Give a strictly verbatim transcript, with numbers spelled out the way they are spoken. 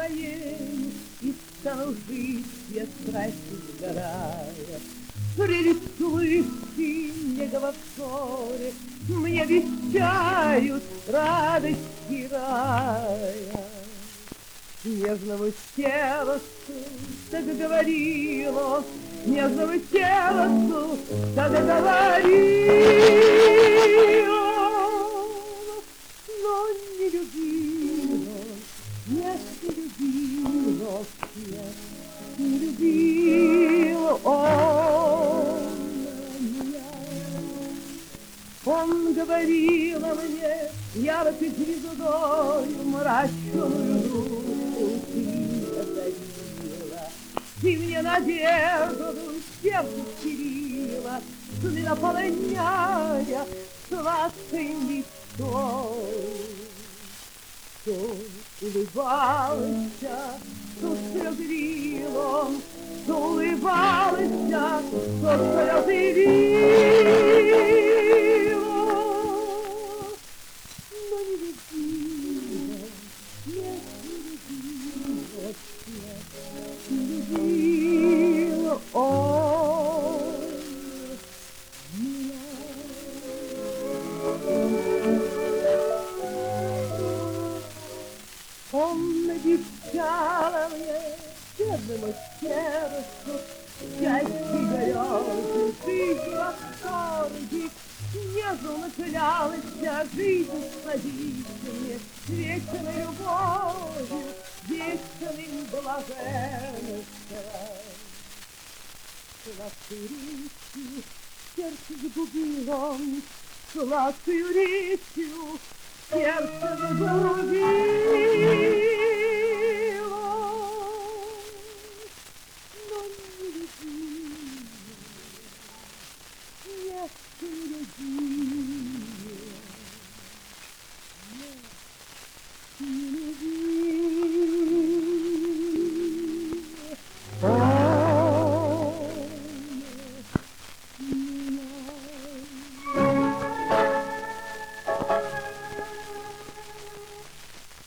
моей, и стану жить я страсти сгорая. Прилетуешь ты мне голосоре, мне вещают радости рая. Нежному сердцу так говорила, нежному сердцу так говорила, но не любила, нет, не любила, нет, не любила он меня. Он говорил мне, яркой звездою мрачную душу ты озарила. Ты мне надежду сердце вселила, ты наполняя сладкой мечтой. То улыбалась, то слезы лила, то улыбалась, то слезы лила. Но не любила, нет, не любила, нет, не любила он меня. Он обещал мне бедному сердцу счастье грезы, жизнь в восторге. Нежно клялась жизнь сладить мне вечной любовью, вечным блаженством. Сладкой речью сердце загубил он, сладкою речью сердце загубил он, но не любил, нет, не любил.